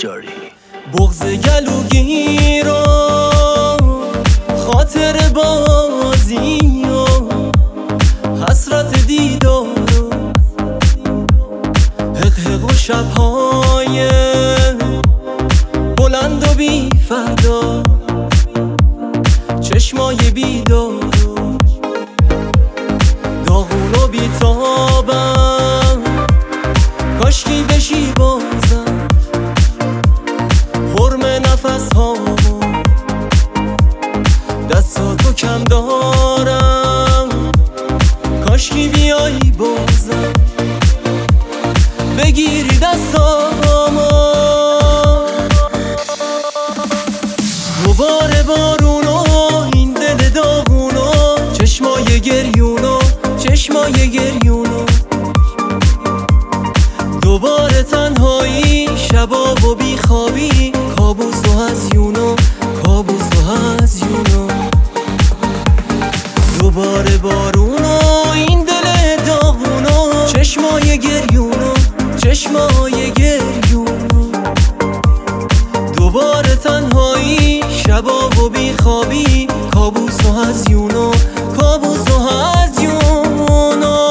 نجاری. بغض گلوگی رو خاطر بازی و حسرت دیدار و حقحق و شبهای بلند و بی فردا، چشمای بیدار و داغون و بیتابم، کاشکی بشی بازم حرم نفس هامو، دستاتو کم دارم، کاشکی بیایی بازم بگیری دستامو. دوباره بارونو این دل داغونو، چشمای گریونو چشمای گریونو، دوباره تنهایی شبا و بیخوابی، کابوس و هزیونو کابوس و هزیونو. دوباره بارونو این دل داغونو، چشمای گریونو چشمای گریونو، دوباره تنهایی شبا و بیخوابی، کابوس و هزیونو کابوس و هزیونو.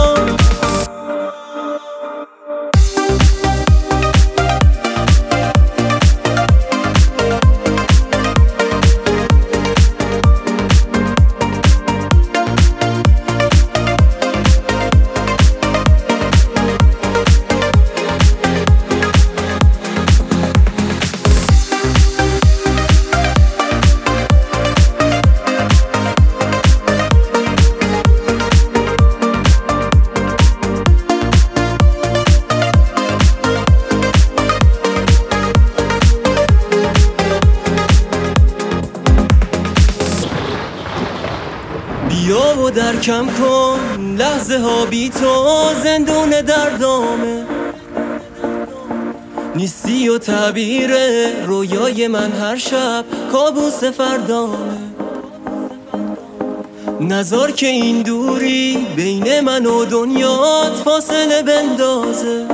بیا و درکم کن لحظه ها بی تو، زندون دردامه نیستی و تعبیر رویای من هر شب کابوس فردامه. نذار که این دوری بین من و دنیات فاصله بندازه،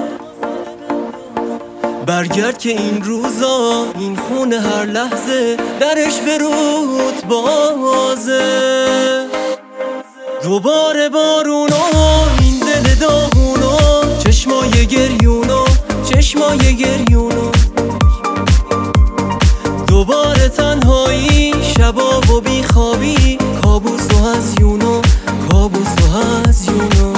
برگرد که این روزا این خونه هر لحظه درش به روت بازه. دوباره بارونو این دل داغونو، چشمای گریونو چشمای گریونو، دوباره تنهایی شبا و بیخوابی، کابوس و هزیونو کابوس و هزیونو.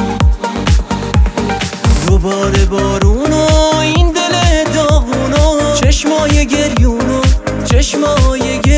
دوباره بارونو این دل داغونو، چشمای گریونو چشمای گریونو،